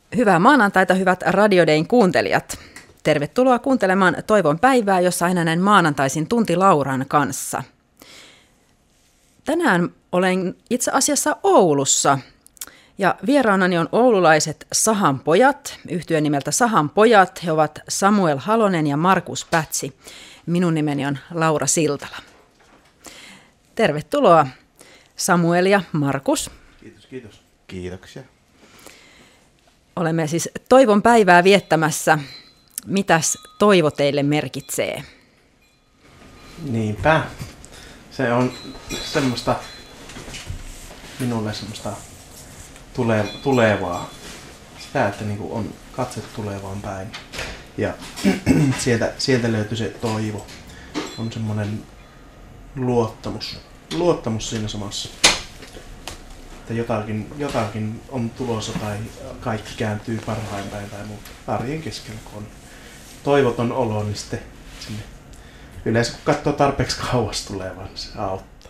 Hyvää maanantaita, hyvät Radiodayn kuuntelijat. Tervetuloa kuuntelemaan Toivon päivää, jossa aina näin maanantaisin tunti Lauran kanssa. Tänään olen itse asiassa Oulussa ja vieraanani on oululaiset Sahanpojat, yhtye nimeltä Sahanpojat. He ovat Samuel Halonen ja Markus Pätsi. Minun nimeni on Laura Siltala. Tervetuloa Samuel ja Markus. Kiitos. Kiitoksia. Olemme siis Toivon päivää viettämässä. Mitäs toivo teille merkitsee? Niinpä. Se on minulle semmoista tulevaa. Sitä, että niinku on katse tulevaan päin. Ja sieltä löytyy se toivo. On semmoinen luottamus siinä samassa. Että jotakin on tulossa tai kaikki kääntyy parhain päin tai muuta. Arjen keskellä, kun on toivoton olo, niin sitten sinne yleensä kun katsoo tarpeeksi kauas tulevaa, niin se auttaa.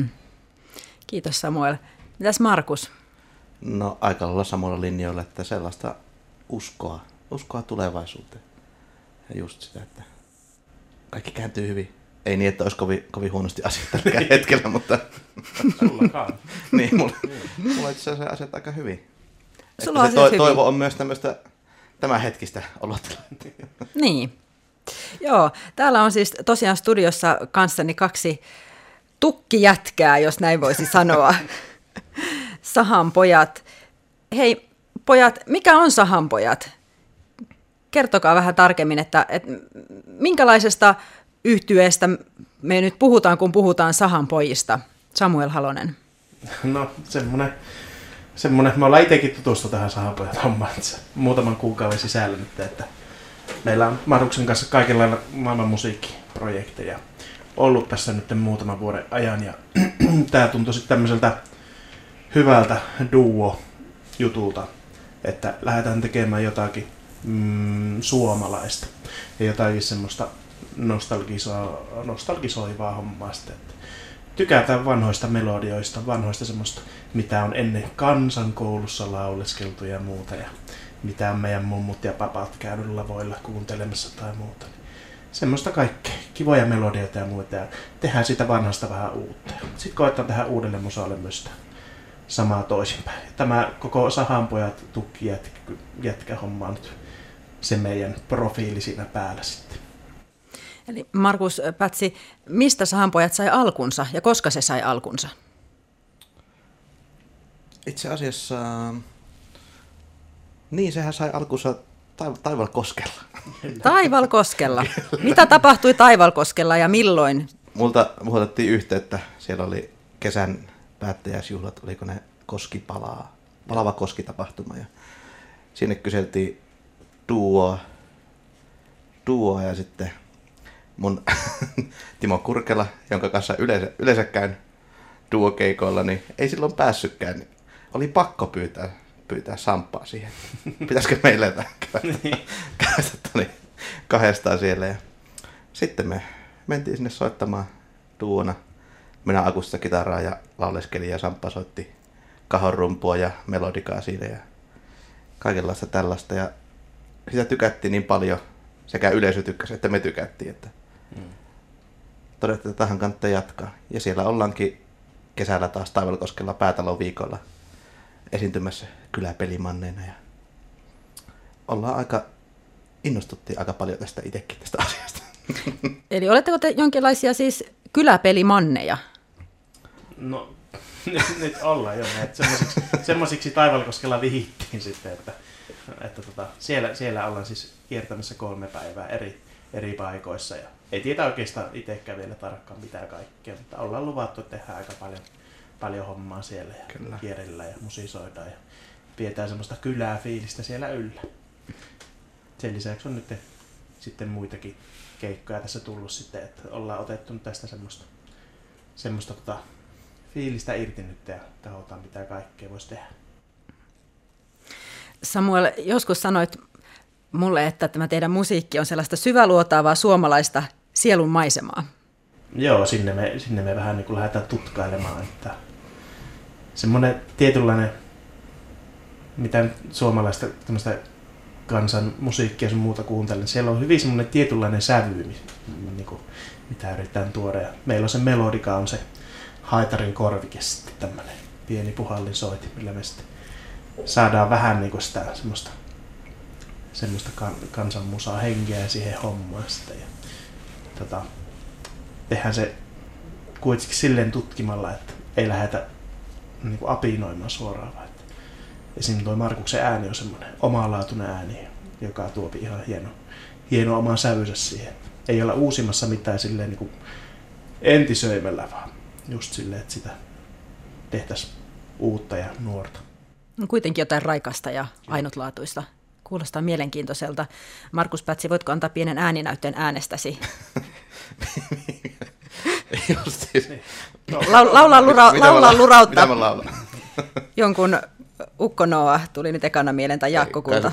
Kiitos Samuel. Mitäs Markus? No aika lailla samalla linjoilla, että sellaista uskoa tulevaisuuteen. Ja just sitä, että kaikki kääntyy hyvin. Ei niin, että olisi kovin huonosti asiat tällä hetkellä, mutta Sullakaan. niin, mulla itse asiassa asiat aika hyvin. Sulla se hyvin. Toivo on myös tämmöistä tämänhetkistä olotilannetta. Niin. Joo, täällä on siis tosiaan studiossa kanssani kaksi tukkijätkää, jos näin voisi sanoa. Sahanpojat. Hei pojat, mikä on Sahanpojat? Kertokaa vähän tarkemmin, että minkälaisesta yhtyeestä me nyt puhutaan, kun puhutaan Sahanpojista. Samuel Halonen. No semmoinen, me ollaan itsekin tutustu tähän Sahanpojat hommaan muutaman kuukauden sisällä nyt, että meillä on Markuksen kanssa kaikenlailla maailman musiikkiprojekteja ollut tässä nyt muutaman vuoden ajan ja tää tuntui sitten tämmöiseltä hyvältä duo-jutulta, että lähdetään tekemään jotakin suomalaista ja jotakin semmoista nostalgisoivaa hommaa sitten, että tykätään vanhoista melodioista, vanhoista semmoista, mitä on ennen kansankoulussa lauleskeltu ja muuta ja mitä on meidän mummut ja papat käynyt lavoilla kuuntelemassa tai muuta. Semmoista kaikkea, kivoja melodioita ja muuta ja tehdään siitä vanhasta vähän uutta. Sitten koetaan tehdä uudelle musalle myös sitä samaa toisinpäin. Tämä koko Sahanpojat jätkä homma on nyt se meidän profiili siinä päällä sitten. Eli Markus Pätsi, mistä Sahanpojat sai alkunsa ja koska se sai alkunsa? Itse asiassa, niin sehän sai alkunsa Taivalkoskella. Taivalkoskella. Mitä tapahtui Taivalkoskella ja milloin? Multa otettiin yhteyttä, siellä oli kesän päättäjäisjuhlat, oliko ne palava koskitapahtuma ja sinne kyseltiin duoa ja sitten mun Timo Kurkela, jonka kanssa yleensä käyn duokeikoilla, niin ei silloin päässytkään. Niin oli pakko pyytää Samppaa siihen. Pitäisikö meille käydä kahdestaan siellä. Ja sitten me mentiin sinne soittamaan duona. Minä akusta kitaraa ja lauleskelin ja Samppa soitti kahonrumpua ja melodikaa siinä ja kaikenlaista tällaista. Ja sitä tykättiin niin paljon, sekä yleisö tykkäsi, että me tykättiin, että todettiin, että tähän kannattaa jatkaa. Ja siellä ollaankin kesällä taas Taivalkoskella päätalon viikolla esiintymässä kyläpelimanneina. Ja innostuttiin aika paljon tästä itsekin tästä asiasta. Eli oletteko te jonkinlaisia siis kyläpelimanneja? No nyt ollaan jo. Semmoisiksi Taivalkoskella vihittiin sitten, että siellä ollaan siis kiertämässä 3 päivää eri paikoissa. Ja ei tiedä oikeastaan itsekään vielä tarkkaan mitään kaikkea, mutta ollaan luvattu, että tehdään aika paljon hommaa siellä ja kyllä kierrellään ja musisoidaan ja pidetään semmoista kylää fiilistä siellä yllä. Sen lisäksi on nyt sitten muitakin keikkoja tässä tullut sitten, että ollaan otettu nyt tästä semmoista fiilistä irti nyt ja tahotaan mitä kaikkea voisi tehdä. Samuel, joskus sanoit mulle, että tämä teidän musiikki on sellaista syväluotaavaa suomalaista sielun maisemaa. Joo, sinne me vähän niin kuin lähdetään tutkailemaan, että semmoinen tietynlainen mitä suomalaista tämmöistä kansan musiikkia sun muuta kuuntelen, siellä on hyvin semmoinen tietynlainen sävy, niin kuin, mitä yritetään tuoda. Ja meillä on se melodika, on se haitarin korvike sitten tämmöinen pieni puhallinsoiti, millä me sitten saadaan vähän niin kuin sitä semmoista kansanmusaa henkeä siihen hommaan sitten. Ja, tehdään se kuitenkin silleen tutkimalla, että ei lähdetä niin kuin apinoimaan suoraan. Esimerkiksi tuo Markuksen ääni on semmoinen omalaatuinen ääni, joka tuo ihan hieno oman sävynsä siihen. Ei olla uusimassa mitään silleen niin kuin entisöimällä, vaan just silleen, että sitä tehtäisiin uutta ja nuorta. On kuitenkin jotain raikasta ja ainutlaatuista. Kuulostaa mielenkiintoiselta. Markus Pätsi, voitko antaa pienen ääninäytteen äänestäsi? Just siis. Laulaa lurautta. Mitä mä laulan? Jonkun Ukko Noa tuli nyt ekana mieleen, tai Jaakko Kulta.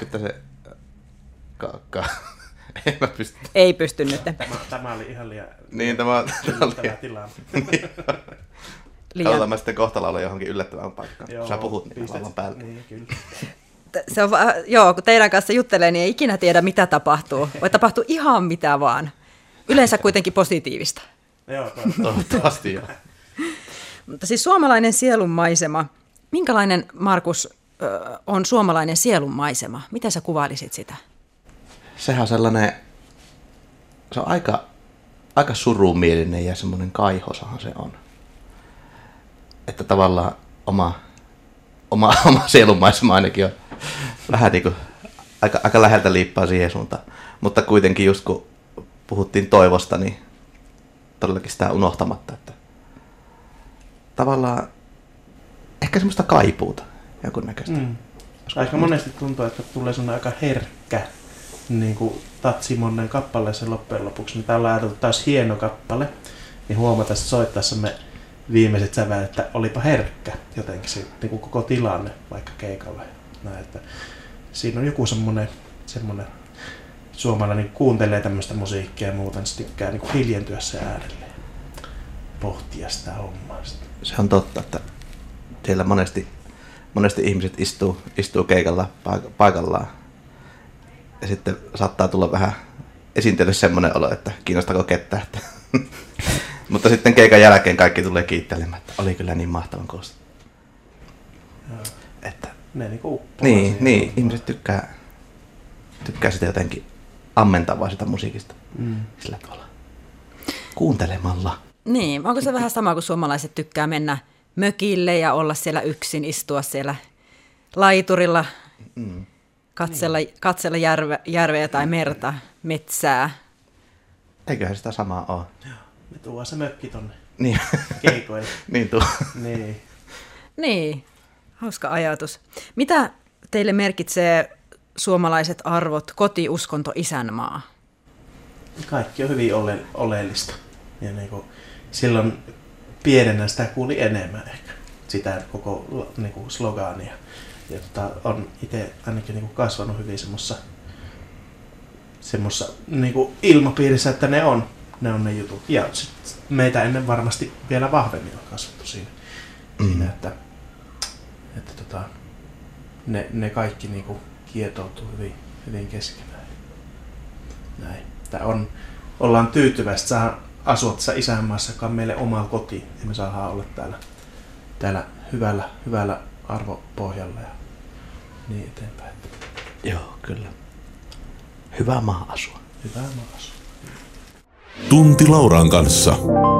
En mä pysty. Ei pysty nyt. Tämä oli ihan liian niin, tämä oli tilanne. Katsotaan mä sitten kohta laulaa johonkin yllättävään paikkaan. Joo, sä puhut, niin laulan päälle. Niin, kyllä. Se on, joo, kun teidän kanssa juttelee, niin ei ikinä tiedä, mitä tapahtuu. Voi tapahtua ihan mitä vaan. Yleensä kuitenkin positiivista. Joo, toivottavasti joo. Mutta siis suomalainen sielunmaisema. Minkälainen, Markus, on suomalainen sielunmaisema? Miten sä kuvailisit sitä? Sehän on sellainen, se on aika surumielinen ja semmoinen kaihosahan se on. Että tavallaan oma sielunmaisema ainakin on vähän niin kuin aika läheltä liippaa siihen suuntaan. Mutta kuitenkin just kun puhuttiin toivosta, niin todellakin sitä unohtamatta, että tavallaan ehkä semmoista kaipuuta jonkun näköistä. Aika monesti tuntuu, että tulee semmoinen aika herkkä niin kuin tatsimonnen kappaleeseen loppujen lopuksi. Mitä ollaan ajateltu, että tämä olisi hieno kappale, niin huomata soittaessamme viimeiset sävelet, että olipa herkkä jotenkin se niin kuin koko tilanne vaikka keikalle. Näin, että siinä on joku semmoinen suomalainen kuuntelee tämmöistä musiikkia ja muuta, niin se tykkää niin kuin hiljentyä se äärelle ja pohtia sitä hommaa. Se on totta, että siellä monesti ihmiset istuu keikalla paikallaan ja sitten saattaa tulla vähän esiintynyt semmoinen olo, että kiinnostaako ketään. Mutta sitten keikan jälkeen kaikki tulee kiittelemään, että oli kyllä niin mahtavan koosta. Että ne niin, ihmiset tykkää sitä jotenkin ammentavaa sitä musiikista sillä tavalla. Kuuntelemalla. Niin, onko se vähän sama kuin suomalaiset tykkää mennä mökille ja olla siellä yksin, istua siellä laiturilla, katsella järveä tai merta, metsää. Eiköhän sitä samaa ole. Joo, me tuodaan se mökki tonne niin. keikoille. Niin tuo. Niin, hauska ajatus. Mitä teille merkitsee suomalaiset arvot, koti, uskonto, isänmaa? Kaikki on hyvin oleellista. Ja niin kuin, silloin pienenä sitä kuuli enemmän ehkä, sitä koko niin kuin slogania. Ja on itse ainakin niin kuin kasvanut hyvin semmoisessa niin kuin ilmapiirissä, että ne on ne jutut. Ja meitä ennen varmasti vielä vahvemmin on kasvattu siinä että ne kaikki niin kuin kietoutuu hyvin keskenään. Näin. Ollaan tyytyväistä saada asua tässä isänmaassa, joka on meille oma koti, ja me saadaan olla täällä hyvällä arvopohjalla ja niin eteenpäin. Joo, kyllä. Hyvä maa asua. Hyvä maa asua. Tunti Lauran kanssa.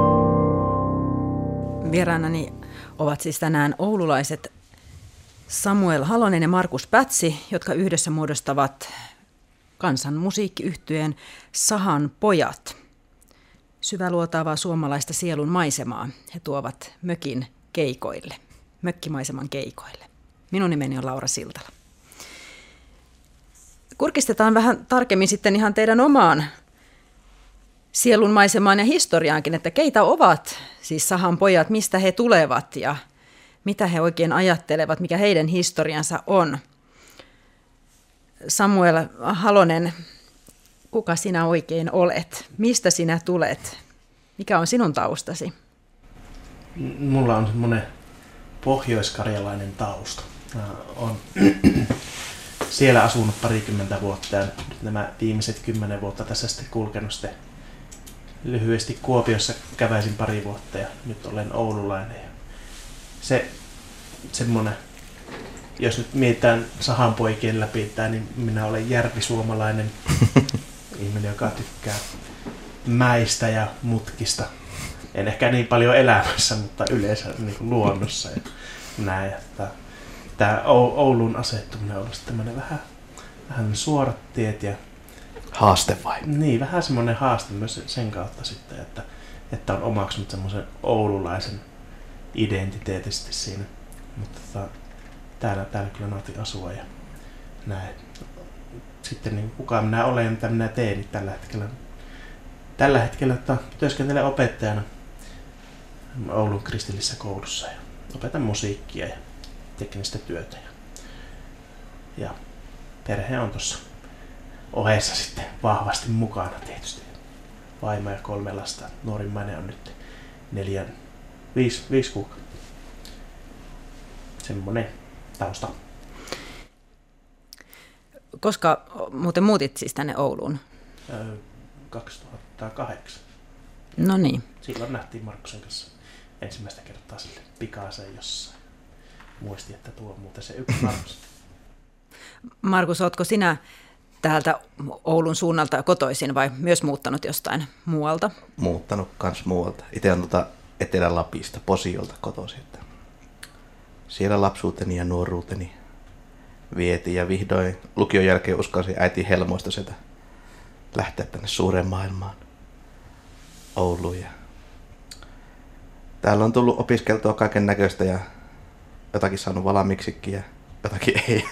Vieraanani ovat siis tänään oululaiset Samuel Halonen ja Markus Pätsi, jotka yhdessä muodostavat kansanmusiikkiyhtyeen Sahan pojat. Syväluotaavaa suomalaista sielun maisemaa he tuovat mökkimaiseman keikoille. Minun nimeni on Laura Siltala. Kurkistetaan vähän tarkemmin sitten ihan teidän omaan sielun maisemaan ja historiaankin, että keitä ovat siis Sahan pojat, mistä he tulevat ja mitä he oikein ajattelevat, mikä heidän historiansa on. Samuel Halonen, kuka sinä oikein olet? Mistä sinä tulet? Mikä on sinun taustasi? Mulla on semmoinen pohjoiskarjalainen tausta. Olen siellä asunut parikymmentä vuotta ja nyt nämä viimeiset 10 vuotta tässä sitten kulkenut sitten lyhyesti Kuopiossa käväisin pari vuotta ja nyt olen oululainen. Ja se semmoinen, jos nyt mietitään sahanpoikien läpi, niin minä olen järvisuomalainen ihminen, joka tykkää mäistä ja mutkista. En ehkä niin paljon elämässä, mutta yleensä niin kuin luonnossa ja näin. Tämä Oulun asettuminen on ollut tämmöinen vähän suorat tiet ja haaste vai? Niin, vähän semmoinen haaste myös sen kautta sitten, että on omaksunut semmoisen oululaisen identiteetisesti siinä. Mutta täällä kyllä nautin asua ja näin. Sitten niin kuka minä olen ja mitä minä teen niin tällä hetkellä työskentelen opettajana Oulun kristillisessä koulussa ja opetan musiikkia ja teknistä työtä. Ja perhe on tuossa ohessa sitten vahvasti mukana tietysti. Vaimo ja 3 lasta. Nuorimmainen on nyt 5 kuukautta. Semmoinen tausta. Koska muuten muutit siis tänne Ouluun? 2008. No niin. Silloin nähtiin Markuksen kanssa ensimmäistä kertaa sille pikaaseen jossain. Muisti, että tuo on muuten se yksi Markus. Markus, ootko sinä täältä Oulun suunnalta kotoisin vai myös muuttanut jostain muualta? Muuttanut kans muualta. Itse on Etelä-Lapista, Posiolta kotoisin. Siellä lapsuuteni ja nuoruuteni vietiin ja vihdoin lukion jälkeen uskalsin äitin helmoista sieltä lähteä tänne suureen maailmaan Ouluun. Ja täällä on tullut opiskeltua kaiken näköistä ja jotakin saanut valmiiksikin ja jotakin ei.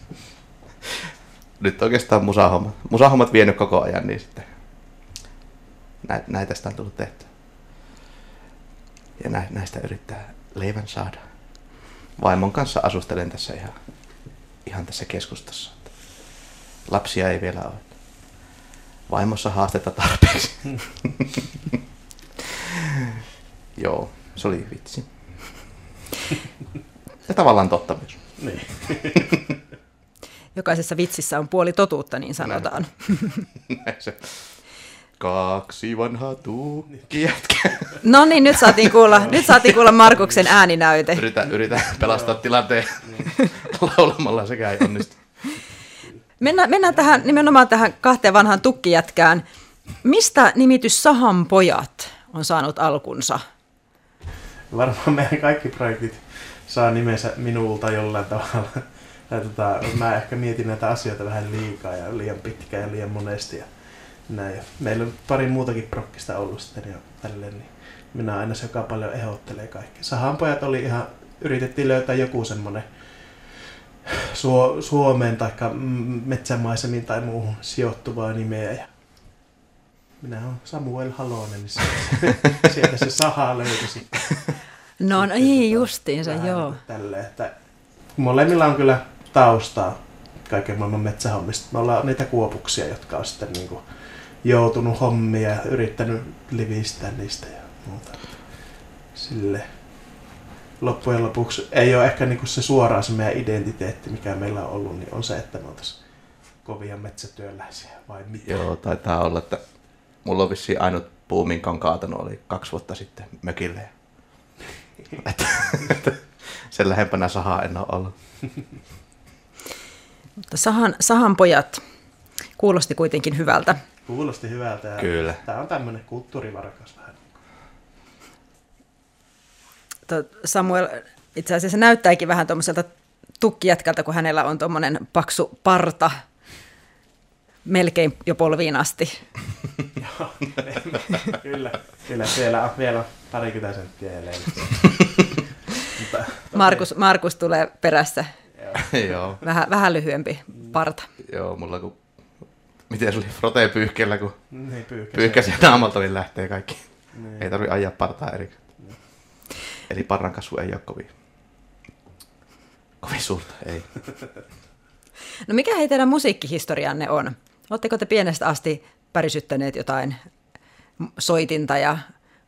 Nyt oikeastaan musahommat vienyt koko ajan, niin sitten näitä sitä on tullut tehtyä. Ja näistä yrittää leivän saada. Vaimon kanssa asustelen tässä ihan tässä keskustassa. Lapsia ei vielä ole. Vaimossa haastetta tarpeeksi. Joo, se oli vitsi. Ja tavallaan totta myös. Niin. Jokaisessa vitsissä on puoli totuutta, niin sanotaan. Näin se. 2 vanhaa tuukkijätkää. No niin, nyt saatiin kuulla Markuksen ääninäyte. Yritän pelastaa tilanteen laulamalla, sekä ei onnistu. Mennään nimenomaan tähän 2 vanhaan tukkijätkään. Mistä nimitys Sahanpojat on saanut alkunsa? Varmaan meidän kaikki projektit saa nimensä minulta jollain tavalla. Mä ehkä mietin näitä asioita vähän liikaa ja liian pitkään ja liian monesti. Ja näin. Meillä on pari muutakin prokkista ollut sitten jo tälleen, niin minä aina se, joka paljon ehdottelee kaikkea. Sahanpojat oli ihan, yritettiin löytää joku semmoinen Suomeen tai metsämaisemiin tai muuhun sijoittuvaa nimeä. Ja minä olen Samuel Halonen, niin sieltä se saha löytyi sitten. No ei justiinsa, joo. Tälleen, että molemmilla on kyllä taustaa kaiken maailman metsähommista. Me ollaan niitä kuopuksia, jotka on sitten niin kuin joutunut hommia ja yrittänyt livistää niistä ja muuta. Sille loppujen lopuksi ei ole ehkä niin kuin se suoraan se meidän identiteetti, mikä meillä on ollut, niin on se, että me oltaisiin kovia metsätyöläisiä vai mitä? Joo, taitaa olla, että mulla on vissiin ainut puu, minkä on kaatanut, oli 2 vuotta sitten mökille. Sen lähempänä sahaa en ole ollut. Mutta Sahanpojat kuulosti kuitenkin hyvältä. Kuulosti hyvältä. Ja kyllä. Tämä on tämmöinen kulttuurivarakas vähän. Samuel itse asiassa näyttääkin vähän tuommoiselta tukkijätkältä, kun hänellä on tuommoinen paksu parta melkein jo polviin asti. Joo, kyllä siellä on vielä 20 senttiä jäljellä. Markus tulee perässä. Joo. Vähän lyhyempi parta. Joo, mulla kun... Miten se oli frotee-pyyhkeellä, kun niin, pyyhkäsi naamalta, niin lähtee kaikki. Niin. Ei tarvitse ajaa partaa erikseen. Niin. Eli parran kasvu ei ole kovin suurta, ei. No mikä hei teidän musiikkihistorianne on? Oletteko te pienestä asti pärisyttäneet jotain soitinta ja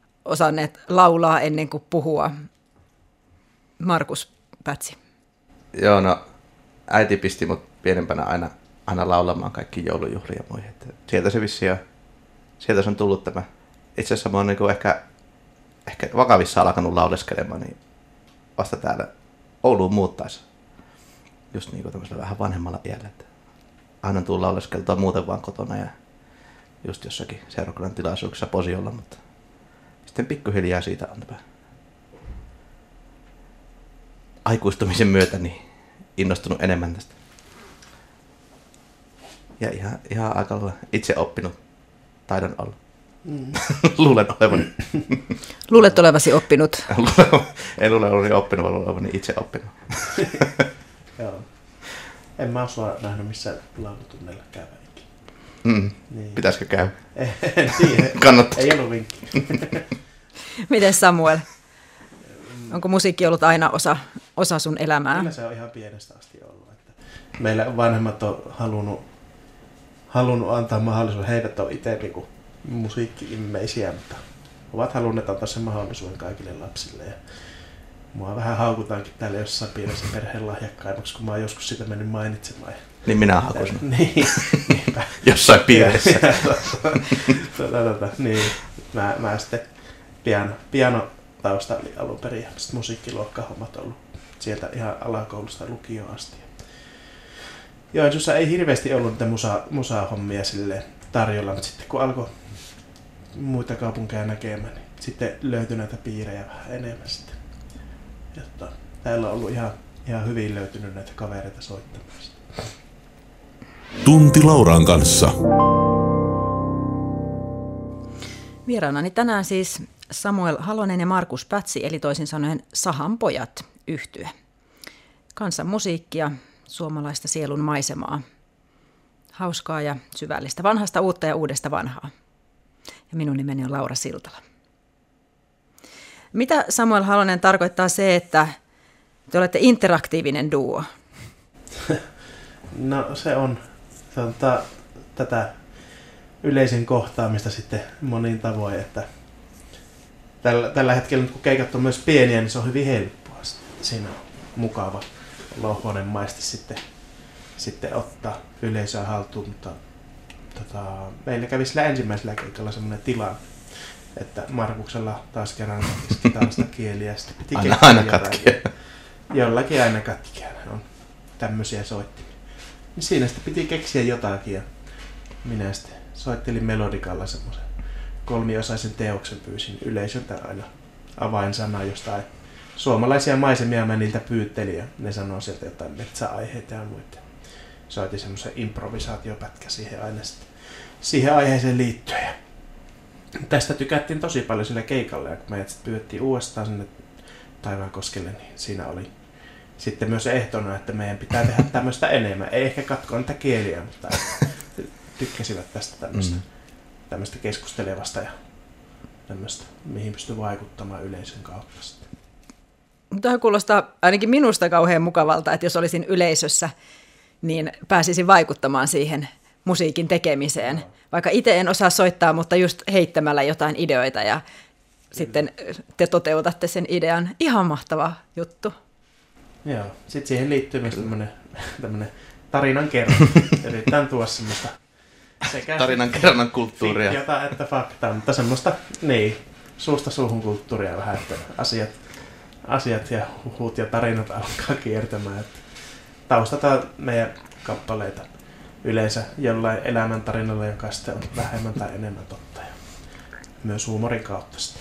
osanneet laulaa ennen kuin puhua? Markus Pätsi. Joo, no äiti pisti mut pienempänä aina laulamaan kaikki joulujuhlia ja muihin. Sieltä se vissiin on, sieltä se on tullut tämä. Itse asiassa mä oon niinku ehkä vakavissa alkanut lauleskelemaan, niin vasta täällä Ouluun muuttaessa. Just niinku tämmöisellä vähän vanhemmalla iällä. Aina on tullut lauleskeltua muuten vaan kotona ja just jossakin seurakunnan tilaisuuksissa Posiolla, mutta sitten pikkuhiljaa siitä on tämä aikuistumisen myötä niin innostunut enemmän tästä. Ja ihan aika lailla itse oppinut taidon olla. Luulen olevani. Luulet olevasi oppinut? En luule olevani oppinut, vaan olevani itse oppinut. Joo. En mä ole sua nähnyt missään laulutunneilla käyvän. Niin. Pitäisikö käydä? En tiedä. Kannattaa. Ei ollut vinkki. Miten Samuel? Onko musiikki ollut aina osa sun elämää? Kyllä se on ihan pienestä asti ollut. Että meillä vanhemmat on halunnut antaa mahdollisuuden. He eivät ole itse niinku musiikki-immeisiä, mutta ovat halunneet antaa sen mahdollisuuden kaikille lapsille. Ja mua vähän haukutaankin täällä jossain pienessä perheen lahjakkaimuksi, kun mä oon joskus sitä mennyt mainitsemaan. Niin minä hakuisin. Niinpä. Jossain piirissä. Niin. Mä sitten piano tausta oli alun perin ja sitten musiikkiluokkahommat ollut sieltä ihan alakoulusta lukioon asti. Joensuussa ei hirveästi ollut niitä musa-hommia silleen tarjolla, mutta sitten kun alkoi muita kaupunkeja näkemään, niin sitten löytyi näitä piirejä vähän enemmän sitten. Ja täällä on ollut ihan hyvin löytynyt näitä kavereita soittamaan. Tunti Lauran kanssa. Vieraanani tänään siis Samuel Halonen ja Markus Pätsi, eli toisin sanoen Sahan pojat -yhtye. Kansanmusiikkia, suomalaista sielun maisemaa. Hauskaa ja syvällistä, vanhasta uutta ja uudesta vanhaa. Ja minun nimeni on Laura Siltala. Mitä Samuel Halonen tarkoittaa se, että te olette interaktiivinen duo? No se on tätä yleisen kohtaamista sitten monin tavoin, että tällä hetkellä nyt kun keikat on myös pieniä, niin se on hyvin helppoa. Siinä on mukava lohmonenmaisesti sitten ottaa yleisöä haltuun, mutta meillä kävi sillä ensimmäisellä keikalla semmoinen tilanne, että Markuksella taas kerran kitarasta kieliä ja sitten piti aina katkia. Jollakin aina katkia on tämmöisiä soittimia. Niin siinä sitten piti keksiä jotakin ja minä sitten soittelin melodikalla semmoisen 3-osaisen teoksen, pyysin yleisöltä aina avainsana jostain suomalaisia maisemia, mä niiltä pyyttelin ja ne sanoo sieltä jotain metsäaiheita ja muita. Soitin semmoisen improvisaatiopätkä siihen aina sitten siihen aiheeseen liittyen. Ja tästä tykättiin tosi paljon sillä keikalla ja kun meidät sitten pyydettiin uudestaan sinne Taivaankoskelle, niin siinä oli sitten myös ehtona, että meidän pitää tehdä tämmöistä enemmän. Ei ehkä katkoa niitä kieliä, mutta tykkäsivät tästä tämmöistä keskustelevasta ja tämmöistä, mihin pystyy vaikuttamaan yleisön kautta sitten. Tämä kuulostaa ainakin minusta kauhean mukavalta, että jos olisin yleisössä, niin pääsisin vaikuttamaan siihen musiikin tekemiseen. Vaikka itse en osaa soittaa, mutta just heittämällä jotain ideoita ja sitten te toteutatte sen idean. Ihan mahtava juttu. Joo, sitten siihen liittyy myös tämmöinen tarinan kerronta. Yritetään tuoda semmoista sekä Tarinan kerronnan kulttuuria. Fiktiota että faktaa, mutta semmoista suusta suuhun kulttuuria vähän, että asiat ja huhut ja tarinat alkaa kiertämään. Että taustataan meidän kappaleita yleensä jollain elämäntarinalla, joka sitten on vähemmän tai enemmän totta. Ja myös huumorin kautta sitä.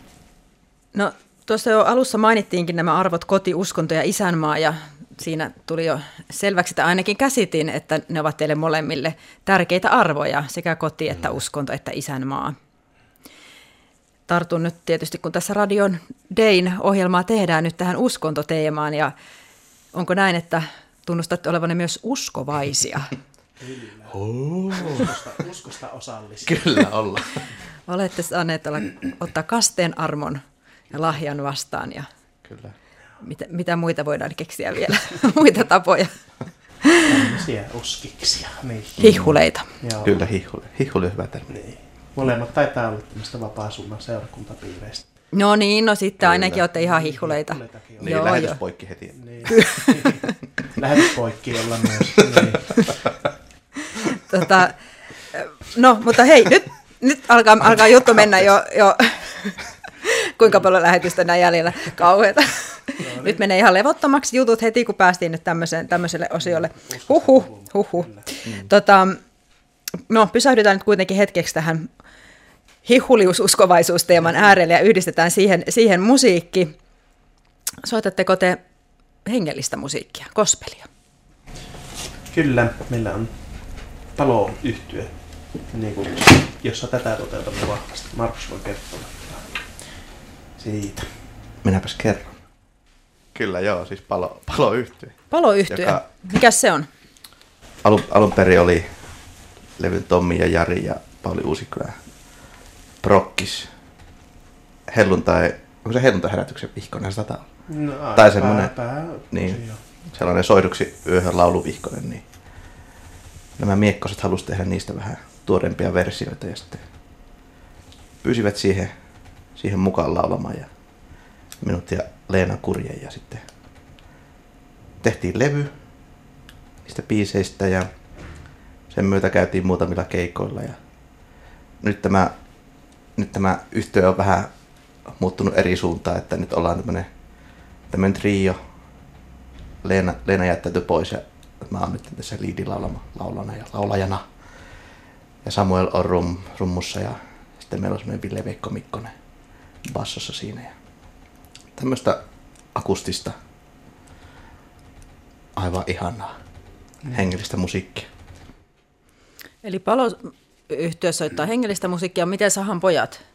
No tuossa jo alussa mainittiinkin nämä arvot koti, uskonto ja isänmaa ja siinä tuli jo selväksi, että ainakin käsitin, että ne ovat teille molemmille tärkeitä arvoja, sekä koti että uskonto että isänmaa. Tartun nyt tietysti, kun tässä Radion Dayn ohjelmaa tehdään nyt tähän uskontoteemaan ja onko näin, että tunnustatte olevanne myös uskovaisia? Kyllä. Uskosta osallisia. Kyllä ollaan. Olette saaneet ottaa kasteen, armon ja lahjan vastaan ja Kyllä. mitä muita voidaan keksiä vielä, muita tapoja. Tämmöisiä uskiksia. Niin. Hihhuleita. Joo. Kyllä hihuli on hyvä termi. Niin. Molemmat taitaa olla tämmöistä vapaa-suunnan seurakuntapiireistä. No niin, no sitten Kyllä. ainakin olette ihan hihkuleita. Hihkuleitakin on. Niin, Joo, lähetys joo. poikki heti. Niin. Lähetyspoikki olla myös. Niin. No, mutta hei, nyt alkaa juttu mennä jo kuinka paljon lähetystä enää jäljellä, kauheata. Nyt menee ihan levottomaksi jutut heti, kun päästiin nyt tämmöiselle osiolle. Huhhuh. No, pysähdytään nyt kuitenkin hetkeksi tähän hihuliususkovaisuusteeman äärelle ja yhdistetään siihen musiikki. Soitatteko te hengellistä musiikkia, gospelia? Kyllä, meillä on Palo-yhtye, niin kuin, jossa tätä toteutamme vahvasti. Markus voi kertoa siitä. Minäpäs kerron. Kyllä joo, siis Palo-yhtye. Palo-yhtye, Joka- mikäs se on? Alun perin oli levyn Tommi ja Jari ja Pauli Uusikylä prokkis helluntai, onko se helluntai-herätyksen vihkonen se taitaa olla? No, Tai semmoinen, niin. sellainen soiduksi yöhön lauluvihkonen, niin nämä miekkoset halusivat tehdä niistä vähän tuorempia versioita ja sitten pyysivät siihen mukaan laulamaan ja minut ja Leena Kurje ja sitten tehtiin levy niistä biiseistä ja sen myötä käytiin muutamilla keikoilla ja nyt tämä yhtye on vähän muuttunut eri suuntaan, että nyt ollaan tämmöinen trio. Leena jättäytyi pois ja mä oon nyt tässä laulajana. Ja Samuel on rummussa ja sitten meillä on semmoinen Ville-Veikko Mikkonen bassossa siinä. Ja tämmöistä akustista, aivan ihanaa hengellistä musiikkia. Eli Palo-yhtye soittaa hengellistä musiikkia. Miten Sahan pojat?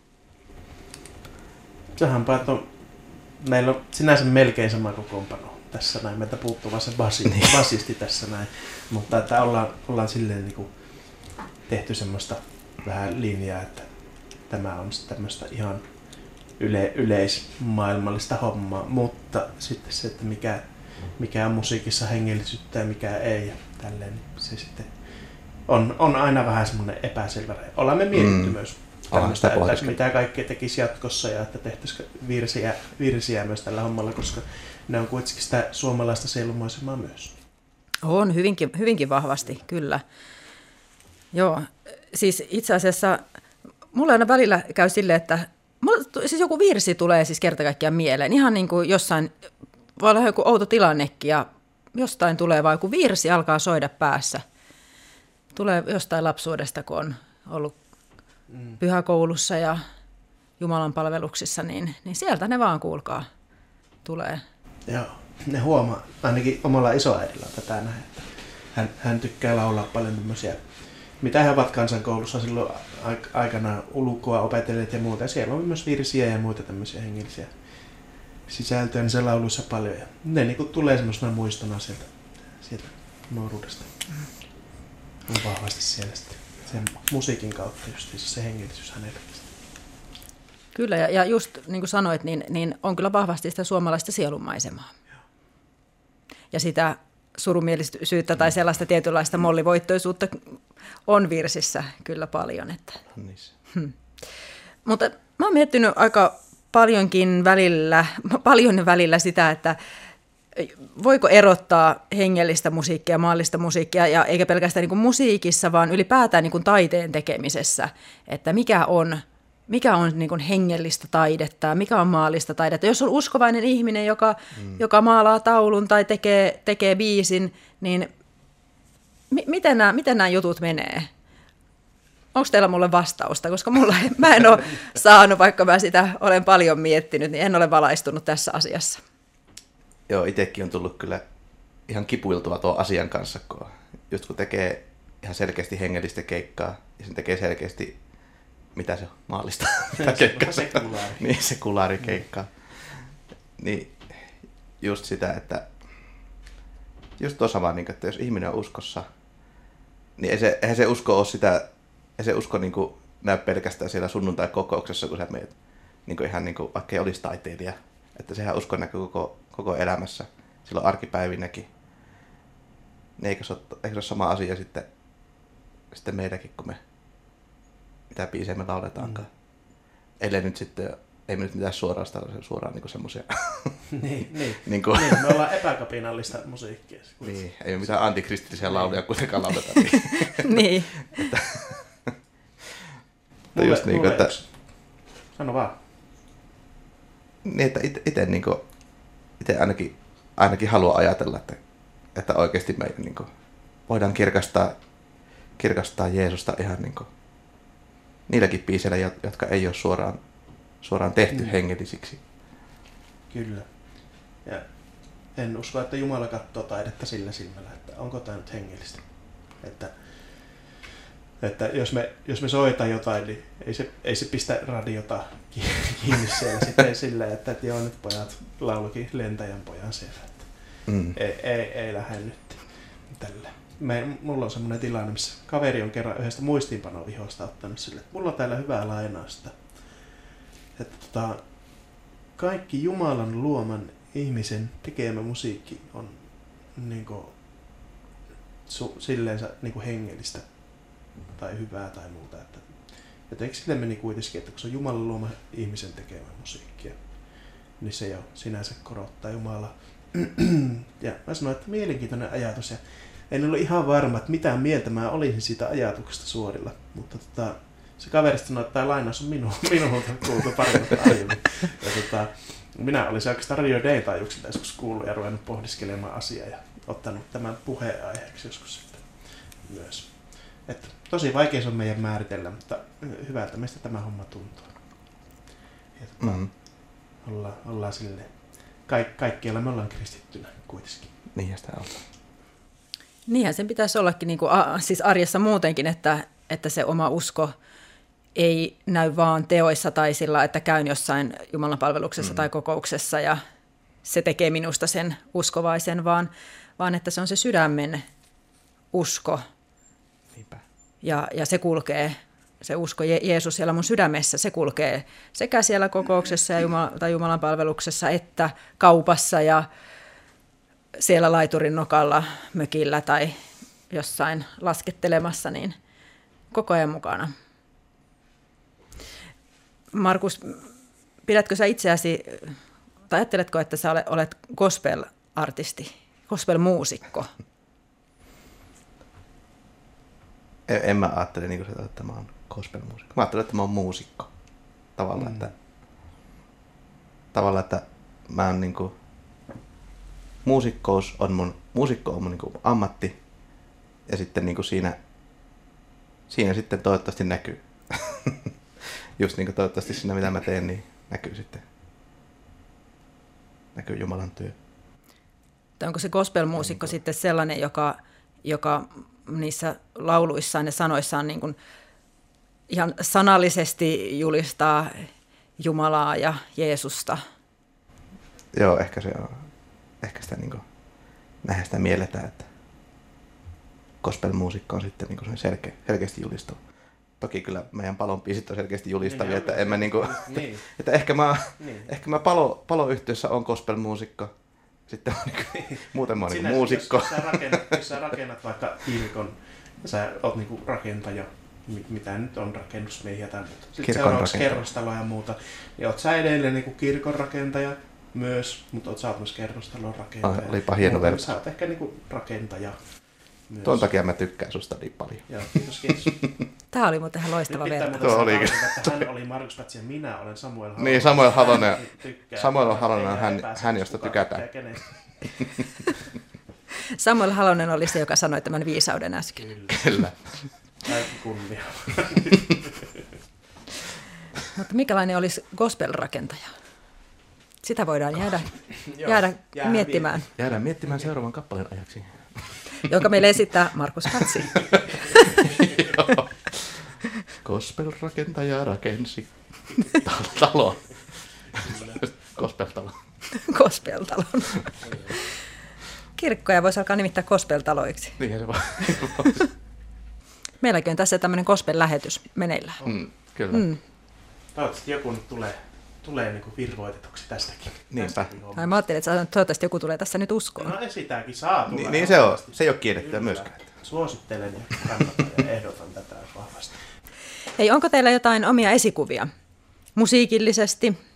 Sehän on, meillä on sinänsä melkein sama kokoonpano tässä näin. Meiltä puuttuu vaan se basisti tässä näin. Mutta että ollaan silleen niin kuin tehty semmoista vähän linjaa, että tämä on tämmöistä ihan yleismaailmallista hommaa. Mutta sitten se, että mikä on musiikissa hengellisyyttä ja mikä ei ja tälleen, niin se sitten on aina vähän semmoinen epäselvä. Ollaan me mietitty myös tämmöistä, että mitä kaikkea tekisi jatkossa ja että tehtäisikö virsiä myös tällä hommalla, koska ne on kuitenkin sitä suomalaista sielunmaisemaa myös. On, hyvinkin vahvasti, kyllä. Joo, siis itse asiassa mulla aina välillä käy silleen, että siis joku virsi tulee siis kerta kaikkiaan mieleen. Ihan niin kuin jossain, voi olla joku outo tilannekin ja jostain tulee vaan joku virsi alkaa soida päässä. Tulee jostain lapsuudesta, kun on ollut pyhäkoulussa ja Jumalan palveluksissa, niin sieltä ne vaan kuulkaa tulee. Joo, ne huomaa, ainakin omalla isoäidillä tätä näin, että hän tykkää laulaa paljon tämmöisiä, mitä he ovat kansankoulussa silloin aikanaan ulkoa opetelleet ja muuta. Ja siellä on myös virsiä ja muita tämmöisiä hengellisiä sisältöjä niissä lauluissa paljon. Ja ne niin kuin tulee semmoisena muistona sieltä nuoruudesta. On vahvasti siellä sitten sen musiikin kautta just se hengellisyys hänelle. Kyllä, ja just niin kuin sanoit, niin on kyllä vahvasti sitä suomalaista sielunmaisemaa. Ja sitä surumielisyyttä tai sellaista tietynlaista mollivoittoisuutta on virsissä kyllä paljon. Että. Mutta mä oon miettinyt aika paljon välillä sitä, että voiko erottaa hengellistä musiikkia ja maallista musiikkia, ja eikä pelkästään niin kuin musiikissa, vaan ylipäätään niin kuin taiteen tekemisessä, että mikä on niin kuin hengellistä taidetta, mikä on maallista taidetta. Jos on uskovainen ihminen, joka maalaa taulun tai tekee biisin, niin miten nämä jutut menee? Onko teillä mulle vastausta? Koska mä en ole saanut, vaikka mä sitä olen paljon miettinyt, niin en ole valaistunut tässä asiassa. Joo, itsekin on tullut kyllä ihan kipuiltua tuon asian kanssa, kun tekee ihan selkeästi hengellistä keikkaa ja sen tekee selkeästi, mitä se on, maallista keikkaa. Sekulaari. Niin, sekulaarikeikkaa. Niin just sitä, että just tuossa vaan, että jos ihminen on uskossa, niin eihän se usko ole sitä, ei se usko niin kuin näy pelkästään siellä sunnuntai-kokouksessa, kun sä meet niin ihan niin kuin, vaikka ei olisi taiteilija. Että sehän usko näkyy koko elämässä, silloin arkipäivinäkin. Niin eikö se ole sama asia sitten meidänkin, kun me mitä biisejä me lauletaankaan. Ellei nyt sitten ei me nyt mitään suoraan niin semmoisia. Niin. niin, kuin... niin, me ollaan epäkapinallista musiikkia. Niin, ei ole mitään antikristillisiä lauluja kuitenkaan lauleta. Niin. Just niin kuin, että... Sano vaan. Niin, että itse ainakin haluan ajatella, että oikeasti meidän niin kuin, voidaan kirkastaa Jeesusta ihan niin kuin, niilläkin biiseillä, jotka ei ole suoraan tehty hengellisiksi. Kyllä. Ja en usko, että Jumala katsoo taidetta sillä silmällä, että onko tämä nyt hengellistä. Että jos me soitaan jotain, niin ei se pistä radiota kiinni siellä sitten silleen, että joo, nyt pojat laulukin lentäjän pojan siellä. Että ei lähde nyt tällä. Mulla on semmoinen tilanne, missä kaveri on kerran yhdestä muistiinpanovihosta ottanut sille, että mulla on täällä hyvää lainausta. Että kaikki Jumalan luoman ihmisen tekemä musiikki on niinku, silleensä niinku hengellistä tai hyvää tai muuta. Että jotenkin sille meni kuitenkin, että kun se on Jumalan luoma ihmisen tekemä musiikkia, niin se jo sinänsä korottaa Jumalaa. Ja mä sanoin, että mielenkiintoinen ajatus. Ja en ollut ihan varma, että mitä mieltä mä olisin siitä ajatuksesta suorilla. Mutta se kaverista sanoi, että tämä lainaus on minulta kuultu pari vuotta aiemmin. Ja minä olisin oikeastaan Radio Day-taajuuksilta joskus kuullut ja ruvennut pohdiskelemaan asiaa ja ottanut tämän puheenaiheeksi joskus sitten myös. Että tosi vaikea se on meidän määritellä, mutta hyvältä meistä tämä homma tuntuu. Ja ollaan silleen, kaikkialla me ollaan kristittynä kuitenkin. Niinhän sitä ollaan. Niinhän sen pitäisi ollakin niin kuin, siis arjessa muutenkin, että se oma usko ei näy vaan teoissa tai sillä, että käyn jossain Jumalan palveluksessa tai kokouksessa ja se tekee minusta sen uskovaisen, vaan että se on se sydämen usko. Niinpä. Ja se kulkee, se usko Jeesus siellä mun sydämessä, se kulkee sekä siellä kokouksessa tai Jumalan palveluksessa että kaupassa ja siellä laiturin nokalla mökillä tai jossain laskettelemassa, niin koko ajan mukana. Markus, pidätkö sä itseäsi, tai ajatteletko, että sä olet gospel-artisti, gospel-muusikko? En mä ajattele, niin kuin, että mä oon gospel-muusikko. Mä ajattelen, että mä oon muusikko. Tavallaan, että mä oon niin kuin, muusikko on mun niin kuin ammatti ja sitten niin kuin siinä sitten toivottavasti näkyy. Just niin kuin toivottavasti siinä mitä mä teen, niin näkyy Jumalan työ. Tai onko se gospel-muusikko sitten sellainen, joka niissä lauluissaan ja sanoissaan niin kuin ihan sanallisesti julistaa Jumalaa ja Jeesusta? Joo, ehkä se on. Ehkä sitä niin kuin, nähdään sitä mielletään, että gospel-muusikko on sitten niin kuin selkeästi julistava. Toki kyllä meidän palon biisit on selkeästi julistavia, niin, että en mä niinku, niin. Että ehkä mä paloyhtiössä on gospel-muusikko. Sitten on niinku, muuten mä oon niinku muusikko. Jos sä rakennat vaikka kirkon, sä oot niinku rakentaja, mitä nyt on rakennusmiehiä tai muuta. Sitten seuraavaksi kerrostaloa ja muuta. Ja oot sä edelleen niinku kirkon rakentaja myös, mutta sä oot myös kerrostalon rakentaja. Olipa hieno verta. Sä oot ehkä niinku rakentaja. Myös. Tuon takia mä tykkään susta niin paljon. Joo, kiitos. Tämä oli muuten ihan loistava verta. Tuo olikin. Hän oli Markus Pätsi ja minä olen Samuel Halonen. Niin, Samuel Halonen. Samuel Halonen on hän josta tykätään. Samuel Halonen oli se, joka sanoi tämän viisauden äsken. Kyllä. Kaikki kunnia. Mutta mikälainen olisi gospel-rakentaja? Sitä voidaan jäädä miettimään. Jäädään miettimään seuraavan kappaleen ajaksi. Jonka meille esittää Markus Pätsi. Gospel-rakentaja rakensi talon. Gospel-talon. Gospel-talon. Kirkkoja voisi alkaa nimittää gospel-taloiksi. Niinhän se vaan. Meilläkin on tässä tämmöinen gospel-lähetys meneillään. Kyllä. Toivottavasti joku nyt tulee niin kuin virvoitetuksi tästäkin. Niinpä. Mä ajattelin, että toivottavasti joku tulee tässä nyt uskoon. No sitäkin saa tulla. Niin se on. Se ei ole kiellettyä myöskään. Suosittelen ja kannatan ja ehdotan tätä vahvasti. Hei, onko teillä jotain omia esikuvia? Musiikillisesti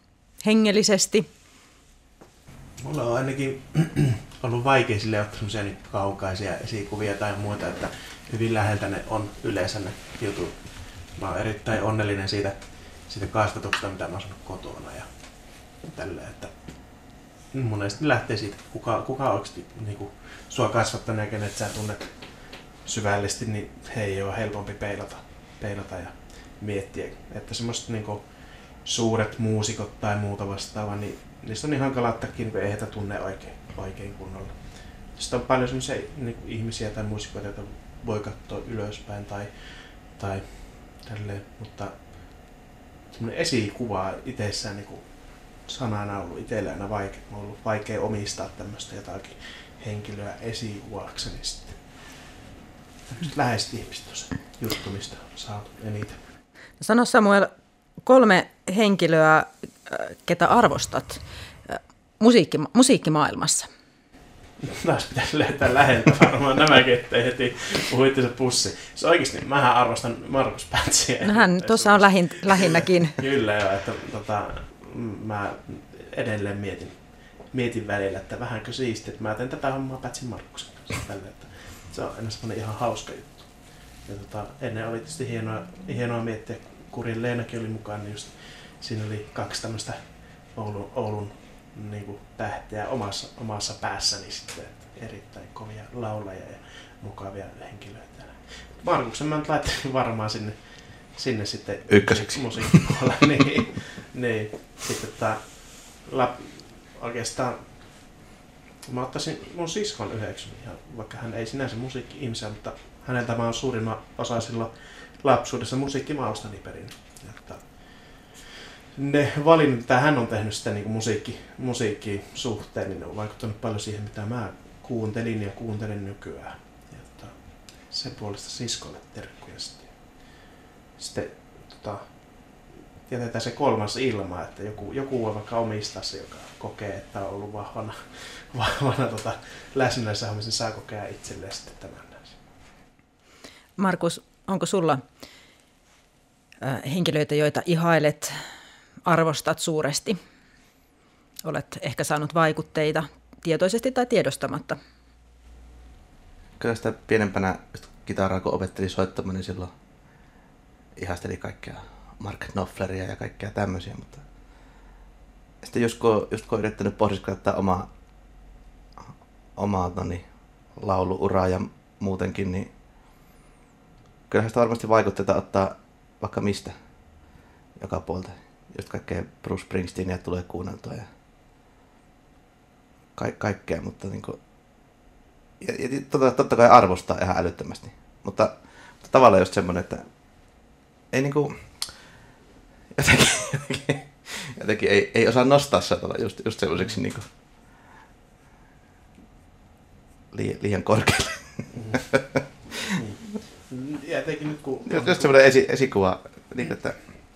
hengellisesti? Mulla on ainakin ollut vaikea sille ottaa semmoisia niin kaukaisia esikuvia tai muuta, että hyvin läheltä ne on yleensä ne jutut. Mä oon erittäin onnellinen siitä kasvatuksesta, mitä mä oon saanut kotona ja tälleen, että monesti lähtee siitä, kuka oikeasti niin kuin sua kasvattanut ja kenet sä tunnet syvällisesti, niin he ei ole helpompi peilata ja miettiä, että semmoiset niin kuin suuret muusikot tai muuta vastaavaa, niin niistä on niin hankala ottaakin, kun ei heitä tunne oikein kunnolla. Sitten on paljon semmoisia niin ihmisiä tai muusikoita, joita voi katsoa ylöspäin tai tälleen, mutta semmoinen esikuva itsessään niin sanana on ollut itsellä aina vaikea. On ollut vaikea omistaa tämmöistä jotakin henkilöä esikuvakseni sitten. Läheiset ihmiset on se juttu, mistä saa eniten. Sano Samuel, 3 henkilöä, ketä arvostat musiikkimaailmassa. Taas pitäisi löytää läheltä varmaan nämäkin, ettei heti puhuitte se pussi. Se oikeasti, mähän arvostan Markus Pätsiä. No hän tuossa on lähinnäkin. Kyllä joo, että mä edelleen mietin välillä, että vähänkö siistiä, että mä teen tätä hommaa Pätsin Markuksen kanssa. Tälle, että se on aina semmoinen ihan hauska juttu. Ja ennen oli tietysti hienoa miettiä, Kurin Leenakin oli mukaan, niin just siinä oli 2 tämmöistä Oulun niin kuin tähteä omassa päässäni sitten, että erittäin kovia laulajia ja mukavia henkilöitä. Markuksen mä nyt laittelin varmaan sinne sitten ykköseksi musiikkipuolella. niin. Sitten oikeastaan mä ottaisin mun siskon yhdeksi, vaikka hän ei sinänsä musiikki-ihmisiä, mutta häneltä mä oon suurimman osa silloin lapsuudessa musiikkimaustani perin. Ne valinnat, mitä hän on tehnyt sitä niin musiikkiin suhteen, niin ne on vaikuttanut paljon siihen, mitä mä kuuntelin ja kuuntelen nykyään. Ja sen puolesta siskolle terkkuja sitten. Sitten jätetään se 3. ilma, että joku voi vaikka omistaa se, joka kokee, että on ollut vahvana läsnä näissä hommissa, saa kokea itselleen sitten tämän. Markus, onko sulla henkilöitä, joita ihailet, arvostat suuresti? Olet ehkä saanut vaikutteita tietoisesti tai tiedostamatta. Kyllä sitä pienempänä kitaraa, kun opetteli soittamaan, niin silloin ihasteli kaikkea Mark Knopfleria ja kaikkea tämmöisiä. Mutta sitten just kun on yrittänyt pohdiskella omaa lauluuraa ja muutenkin, niin kyllähän sitä varmasti vaikutteita ottaa vaikka mistä joka puolta. Just kaikkea Bruce Springsteenia tulee kuunneltua ja kaikkea, mutta niinku, totta kai arvostaa ihan älyttömästi. Mutta tavallaan just semmoinen, että ei niinku jotenkin ei osaa nostaa sitä just semmoiseksi niinku liian korkealle. Ja jotenkin nyt kun just semmoinen esikuva, niin että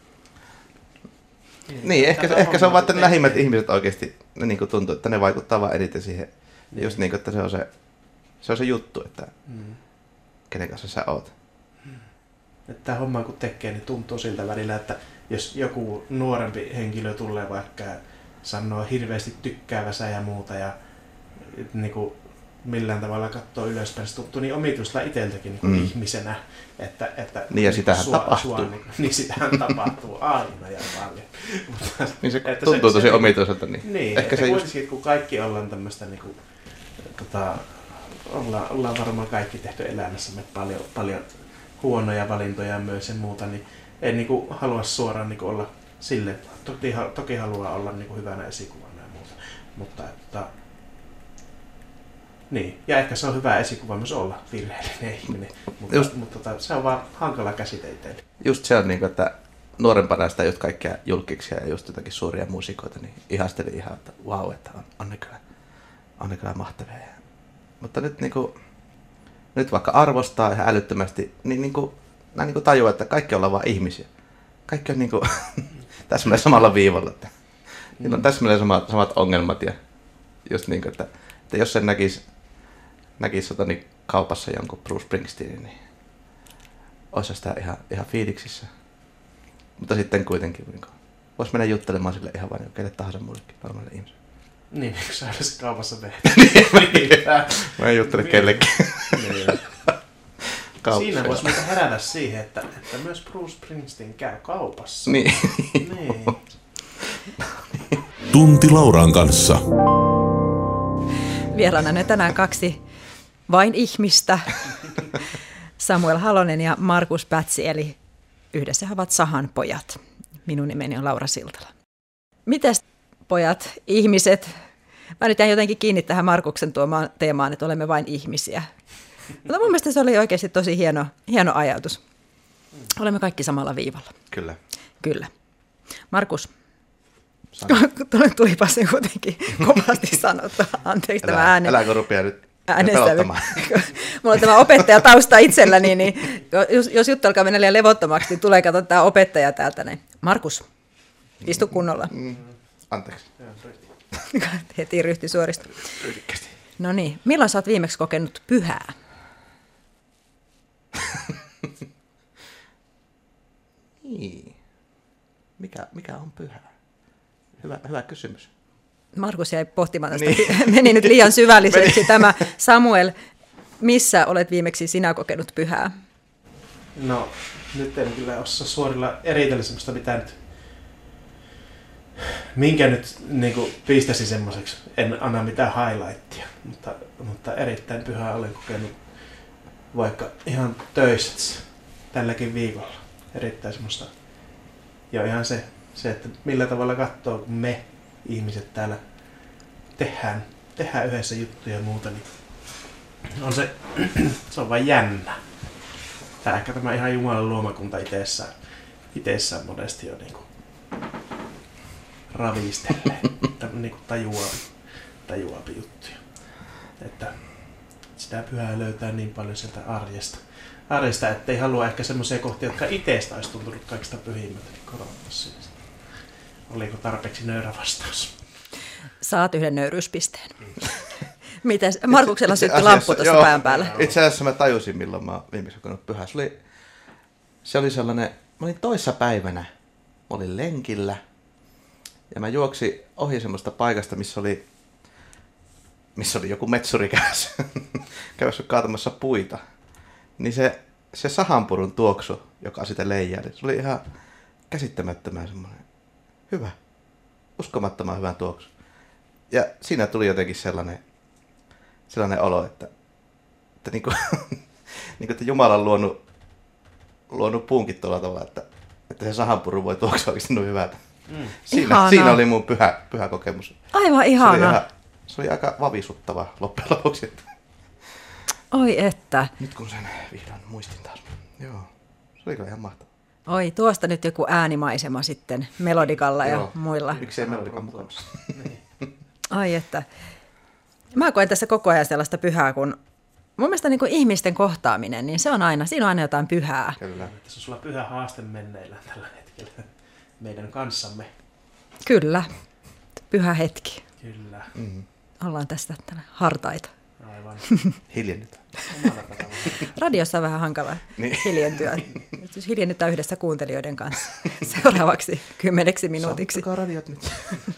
niin, ehkä se on vaan, että ne lähimmät ihmiset oikeasti, ne niin kuin tuntuu, että ne vaikuttaa vaan eniten siihen. Niin. Just niin kuin, että se on se juttu, että kenen kanssa sä oot. Että tämä homma kun tekee, niin tuntuu siltä välillä, että jos joku nuorempi henkilö tulee vaikka sanoo hirveästi tykkäävänsä ja muuta ja niin kuin millään tavalla katsoo ylöspäin, se tuntuu niin omituista itseltäkin niin ihmisenä, että niin ja sitähän tapahtuu. Niin sitähän tapahtuu aina ja paljon. Mutta, niin se tuntuu tosi omituiselta. Niin, ehkä se kuitenkin, just kun kaikki ollaan tämmöistä, niin kuin, ollaan varmaan kaikki tehty elämässämme paljon huonoja valintoja myös ja muuta, niin ei niin kuin halua suoraan niin kuin olla sille, toki haluaa olla niin kuin hyvänä esikuvana ja muuta, mutta niin, ja ehkä se on hyvä esikuva myös olla virheellinen ihminen, mutta se on vaan hankala käsite itselle. Just se on niin kuin, että nuorempana sitä just kaikkia julkkiksia ja just jotakin suuria muusikoita, niin ihastelin ihan, että vau, että on ne kyllä mahtavia. Mutta nyt, niin kuin, nyt vaikka arvostaa ihan älyttömästi, niin tajuaa, että kaikki ollaan vaan ihmisiä. Kaikki on niin kuin, täsmälleen samalla viivalla. Että niillä on täsmälleen samat ongelmat. Ja just niin kuin, että jos sen näkisi kaupassa jonkun Bruce Springsteenin, niin olisi sitä ihan fiiliksissä. Mutta sitten kuitenkin niin kuin, Vois mennä juttelemaan sille ihan vain kelle tahansa muillekin normaalille ihmiselle. Niin, eikö sä edes kaupassa tehdä? Mä en juttele kellekin. Siinä voisi meitä herätä siihen, että myös Bruce Springsteen käy kaupassa. Niin. Niin. Tunti Lauran kanssa. Vieraana ne tänään 2 vain ihmistä, Samuel Halonen ja Markus Pätsi, eli yhdessä he ovat Sahan pojat. Minun nimeni on Laura Siltala. Mites pojat, ihmiset? Mä nyt jäin jotenkin kiinni tähän Markuksen tuomaan teemaan, että olemme vain ihmisiä. Mutta mun mielestä se oli oikeasti tosi hieno ajatus. Olemme kaikki samalla viivalla. Kyllä. Kyllä. Markus, tulipa se jotenkin kovasti sanottua. Anteeksi tämä ääni. Älä kun rupea nyt pelottamaan. Mulla on tämä opettajatausta itselläni, niin jos juttu alkaa mennä liian levottomaksi, niin tulee katsoa tämä opettaja täältä. Niin. Markus, istu kunnolla. Anteeksi. Heti ryhti suorista. Ryhdikkäästi. No niin, milloin sä oot viimeksi kokenut pyhää? Niin. Mikä on pyhää? Hyvä kysymys. Markus jäi pohtimaan tästä. Meni nyt liian syvälliseksi tämä. Samuel, missä olet viimeksi sinä kokenut pyhää? No, nyt en kyllä osaa suorilla eritellä semmoista mitään nyt. Minkä nyt niin pistäisi semmoiseksi, en anna mitään highlightia, mutta erittäin pyhää olen kokenut vaikka ihan töissä tälläkin viikolla. Erittäin semmoista. Ja ihan se, että millä tavalla katsoo, kun me ihmiset täällä tehdään yhdessä juttuja ja muuta, niin se on vain jännä. Ehkä tämä ihan Jumalan luomakunta itsessään monesti jo niinku ravistelee, niinku tajuaapi juttuja. Että sitä pyhää löytää niin paljon sieltä arjesta, ettei halua ehkä semmoisia kohtia, jotka itsestä olisi tuntunut kaikista pyhimmät, niin korottaa siitä. Oliko tarpeeksi nöyrä vastaus? Saat yhden nöyryyspisteen. Mites? Markuksella syttyi lamppu tuossa pään päällä. Itse asiassa mä tajusin, milloin mä viimeksi kokenut pyhää. Se oli sellainen, mä olin toissapäivänä, mä olin lenkillä ja mä juoksin ohi semmoista paikasta, missä oli joku metsuri käydessä kaatamassa puita. Niin se sahanpurun tuoksu, joka sitä leijaili, se oli ihan käsittämättömän semmoinen hyvä, uskomattoman hyvän tuoksu. Ja siinä tuli jotenkin sellainen olo, että niinku, että Jumala on luonut puunkin tuolla tavalla, että se sahanpuru voi tuoksua oikeasti noin hyvältä. Siinä oli mun pyhä kokemus. Aivan ihana. Se oli aika vavisuttava loppujen lopuksi. Oi että. Nyt kun sen vihdoin muistin taas. Joo, se oli kyllä ihan mahtavaa. Oi, tuosta nyt joku äänimaisema sitten Melodikalla ja muilla. Miksei Melodikan mukana? Ai että. Mä koen tässä koko ajan sellaista pyhää, kun mun mielestä niin kuin ihmisten kohtaaminen, niin siinä on aina jotain pyhää. Kyllä. Tässä on sulla pyhä haaste menneillä tällä hetkellä meidän kanssamme. Kyllä, pyhä hetki. Kyllä. Mm-hmm. Ollaan tästä hartaita. Aivan. Hiljennytään. Radiossa on vähän hankala hiljentyä. Jos hiljennytään yhdessä kuuntelijoiden kanssa seuraavaksi 10 minuutiksi. Saattakaa radiot nyt.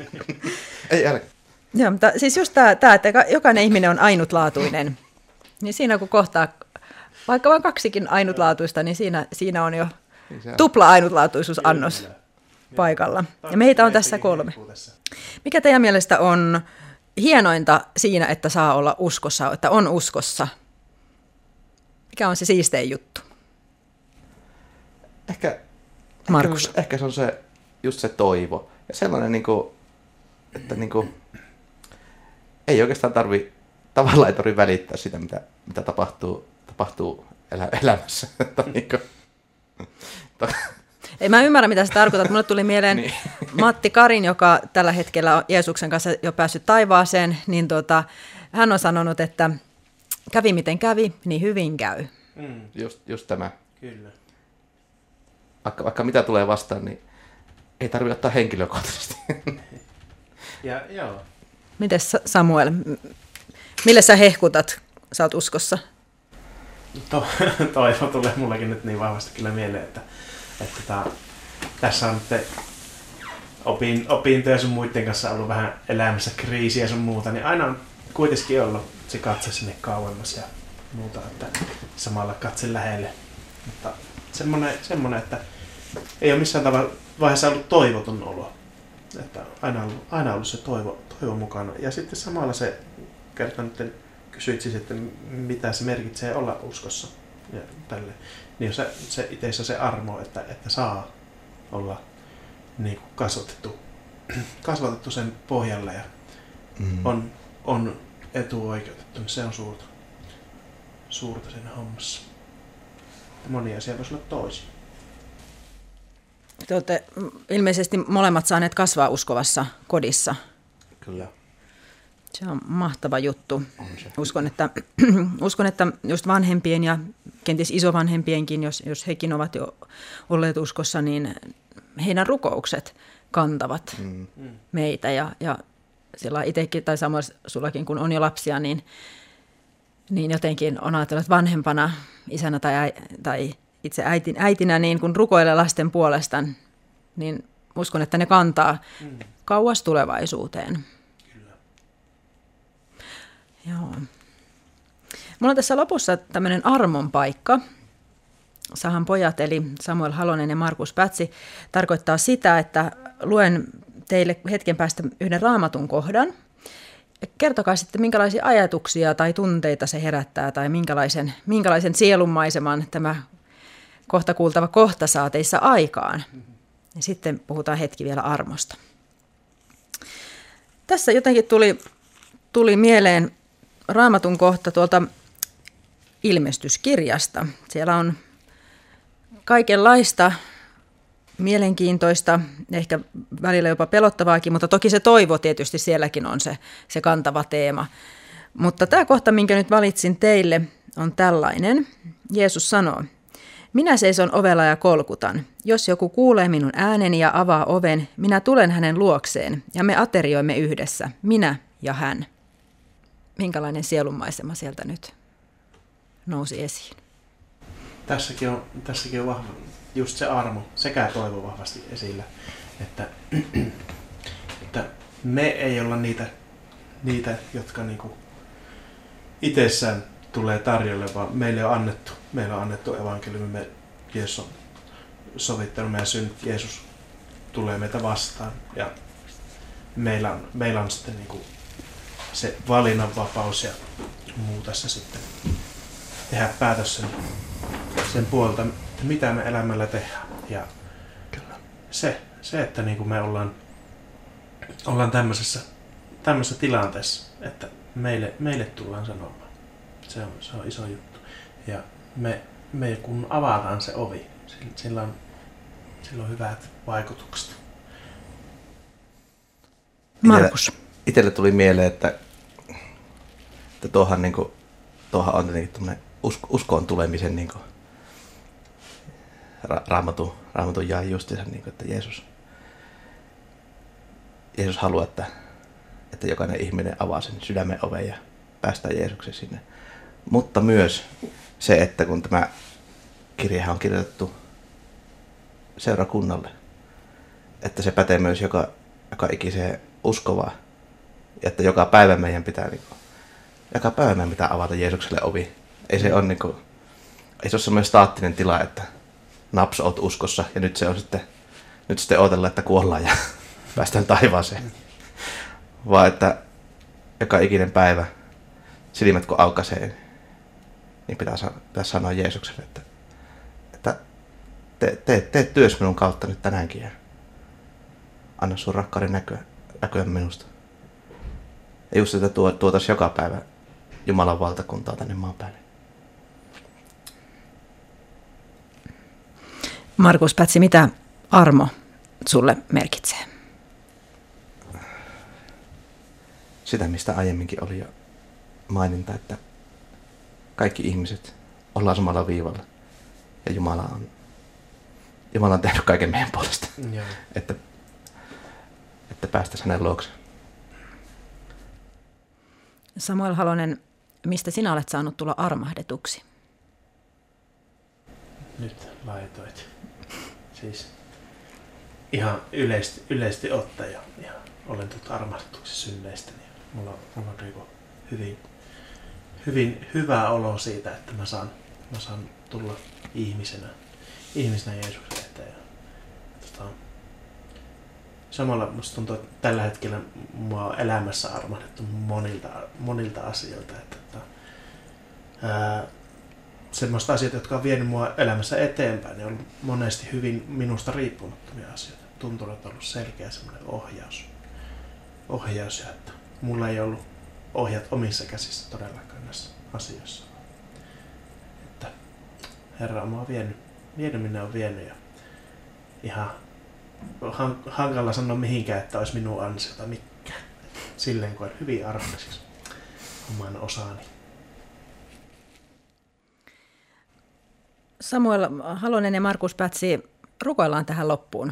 Ei älä. Joo, mutta siis just tämä, että jokainen ihminen on ainutlaatuinen, niin siinä kun kohtaa vaikka vain 2 ainutlaatuista, niin siinä on jo tupla ainutlaatuisuusannos paikalla. Ja meitä on tässä 3. Mikä teidän mielestä on hienointa siinä, että saa olla uskossa, että on uskossa? Mikä on se siistein juttu? Markus. Ehkä se on just se toivo. Ja sellainen, että ei oikeastaan tarvitse välittää sitä, mitä tapahtuu elämässä. Ei, mä ymmärrän, mitä sä tarkoitat. Mulle tuli mieleen niin. Matti Karin, joka tällä hetkellä on Jeesuksen kanssa jo päässyt taivaaseen, niin hän on sanonut, että kävi miten kävi, niin hyvin käy. Just tämä. Kyllä. Vaikka mitä tulee vastaan, niin ei tarvitse ottaa henkilökohtaisesti. Ja joo. Mites Samuel, millä sä hehkutat, sä oot uskossa? Toivo tulee mullekin nyt niin vahvasti kyllä mieleen, että tässä on nyt opintoja sun muiden kanssa ollut vähän elämässä kriisiä sun muuta, niin aina on kuitenkin ollut se katse sinne kauemmas ja muuta, että samalla katse lähelle. Mutta semmoinen, että ei ole missään vaiheessa ollut toivoton olo. Että aina ollut se toivo mukana. Ja sitten samalla se kerta nyt kysyit siis, että mitä se merkitsee olla uskossa. Ja tälle. Niin se itseessä se armo, että saa olla niin kuin kasvatettu sen pohjalle ja on etuoikeutettu, niin se on suurta siinä hommassa. Moni asia voisi olla toisin. Te olette ilmeisesti molemmat saaneet kasvaa uskovassa kodissa. Kyllä. Se on mahtava juttu. Uskon, että just vanhempien ja kenties isovanhempienkin, jos hekin ovat jo olleet uskossa, niin heidän rukoukset kantavat meitä. Ja sillä itsekin, tai samoin sullakin, kun on jo lapsia, niin jotenkin on ajatellut, että vanhempana, isänä tai itse äitinä, niin kun rukoilee lasten puolesta, niin uskon, että ne kantaa kauas tulevaisuuteen. Kyllä. Joo. Mulla on tässä lopussa tämmöinen armon paikka. Sahan pojat, eli Samuel Halonen ja Markus Pätsi, tarkoittaa sitä, että luen teille hetken päästä yhden raamatun kohdan. Kertokaa sitten, minkälaisia ajatuksia tai tunteita se herättää, tai minkälaisen sielunmaiseman tämä kohta kuultava kohta saa teissä aikaan. Ja sitten puhutaan hetki vielä armosta. Tässä jotenkin tuli mieleen raamatun kohta tuolta ilmestyskirjasta. Siellä on kaikenlaista mielenkiintoista, ehkä välillä jopa pelottavaakin, mutta toki se toivo tietysti sielläkin on se kantava teema. Mutta tämä kohta, minkä nyt valitsin teille, on tällainen. Jeesus sanoo, minä seison ovella ja kolkutan. Jos joku kuulee minun ääneni ja avaa oven, minä tulen hänen luokseen ja me aterioimme yhdessä, minä ja hän. Minkälainen sielunmaisema sieltä nyt nousi esiin? Tässäkin on vahva just se armo sekä toivo vahvasti esillä, että me ei olla niitä jotka niinku itsessään tulee tarjolle, vaan meille on annettu evankeliumi, Jeesus on sovittanut meidän synnit, Jeesus tulee meitä vastaan ja meillä on sitten niinku se valinnanvapaus ja muu tässä sitten tehdä päätös sen puolta, mitä me elämällä tehdään. Ja se että niinku me ollaan tämmöisessä tilanteessa, että meille tullaan sanomaan. Se on iso juttu. Ja me kun avataan se ovi, sillä on hyvät vaikutukset. Markus. Itselle tuli mieleen, että tuohan on tämmöinen uskoon tulemisen niinku Raamatun jae justiinsa, niinku, että Jeesus haluaa, että jokainen ihminen avaa sen sydämen oven ja päästään Jeesuksen sinne. Mutta myös se, että kun tämä kirjahan on kirjoitettu seurakunnalle, että se pätee myös joka ikiseen uskovaan. Ja että joka päivä meidän pitää avata Jeesukselle ovi. Ei se ole semmoinen staattinen tila, että naps, oot uskossa ja nyt sitten odotellaan, että kuollaan ja päästään taivaaseen. Vaan että joka ikinen päivä silmät kun aukaisee, niin pitää sanoa Jeesukselle, että tee työs minun kautta nyt tänäänkin ja anna sun rakkauden näkyä minusta. Ja just sitä tuotaisiin joka päivä Jumalan valtakuntaa tänne maan päälle. Markus Pätsi, mitä armo sulle merkitsee? Sitä, mistä aiemminkin oli jo maininta, että kaikki ihmiset ollaan samalla viivalla. Ja Jumala on tehnyt kaiken meidän puolesta, että päästäisiin hänen luokseen. Samuel Halonen, mistä sinä olet saanut tulla armahdetuksi? Nyt laitoit. Siis ihan yleisesti ottaen ja olen armahdetuksi synneistä, niin mulla on niinku hyvin hyvä olo siitä, että mä saan tulla ihmisenä Jeesuksen eteen. Samalla musta tuntuu, että tällä hetkellä mua on elämässä armahdettu monilta asioilta. Semmoista asioita, jotka on vienyt mua elämässä eteenpäin, niin on monesti hyvin minusta riippumattomia asioita. Tuntuu, että on ollut selkeä semmoinen ohjaus ja että mulla ei ollut ohjat omissa käsissä todellakaan näissä asioissa. Että Herra on mua vienyt minne on vienyt ja ihan hankala sanoa mihinkään, että olisi minun ansiota mikään. Silleen koen hyvin armolliseksi oman osani. Samuel Halonen ja Markus Pätsi, rukoillaan tähän loppuun.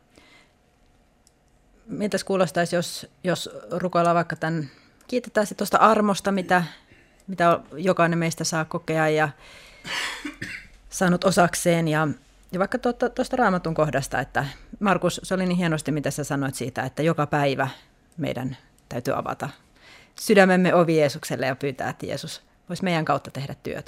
Miltäs kuulostaisi, jos rukoillaan vaikka tämän, kiitetään sitten tuosta armosta, mitä jokainen meistä saa kokea ja saanut osakseen. Ja vaikka tuosta Raamatun kohdasta, että Markus, se oli niin hienosti, mitä sä sanoit siitä, että joka päivä meidän täytyy avata sydämemme ovi Jeesukselle ja pyytää, että Jeesus voisi meidän kautta tehdä työtä.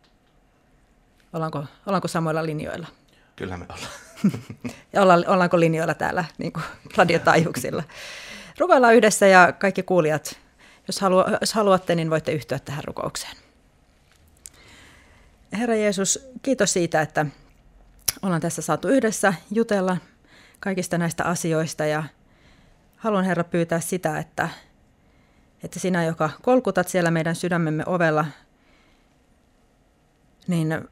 Ollaanko samoilla linjoilla? Kyllä me ollaan. Ja ollaanko linjoilla täällä niin kuin radiotaajuuksilla? Rukoillaan yhdessä ja kaikki kuulijat, jos haluatte, niin voitte yhtyä tähän rukoukseen. Herra Jeesus, kiitos siitä, että ollaan tässä saatu yhdessä jutella kaikista näistä asioista ja haluan Herra pyytää sitä, että sinä, joka kolkutat siellä meidän sydämemme ovella, niin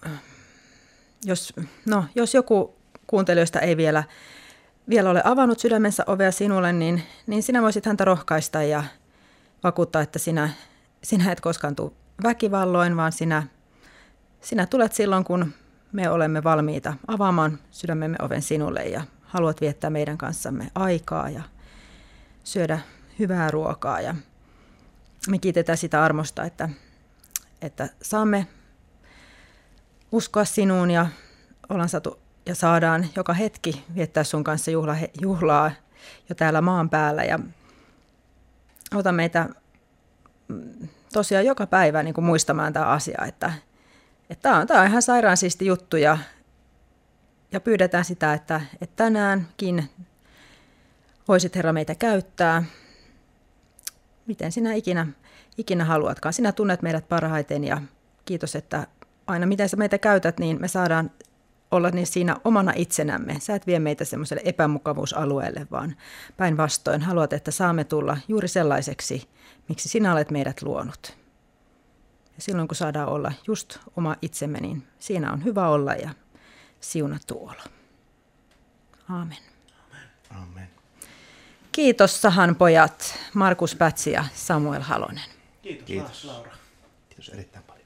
jos joku kuuntelijoista ei vielä ole avannut sydämensä ovea sinulle, niin sinä voisit häntä rohkaista ja vakuuttaa, että sinä et koskaan tule väkivalloin, vaan sinä tulet silloin, kun me olemme valmiita avaamaan sydämemme oven sinulle ja haluat viettää meidän kanssamme aikaa ja syödä hyvää ruokaa. Ja me kiitetään sitä armosta, että saamme uskoa sinuun ja ollaan saatu ja saadaan joka hetki viettää sun kanssa juhlaa jo täällä maan päällä. Ja auta meitä tosiaan joka päivä niin kuin muistamaan tämä asia, että tämä on ihan sairaan siisti juttu ja pyydetään sitä, että tänäänkin voisit Herra meitä käyttää. Miten sinä ikinä haluatkaan. Sinä tunnet meidät parhaiten ja kiitos, että aina miten sä meitä käytät, niin me saadaan olla niin siinä omana itsenämme. Sä et vie meitä semmoiselle epämukavuusalueelle, vaan päinvastoin haluat, että saamme tulla juuri sellaiseksi, miksi sinä olet meidät luonut. Ja silloin kun saadaan olla just oma itsemme, niin siinä on hyvä olla ja siunattu olo. Aamen. Amen. Kiitos Sahan pojat, Markus Pätsi ja Samuel Halonen. Kiitos. Laura. Kiitos erittäin paljon.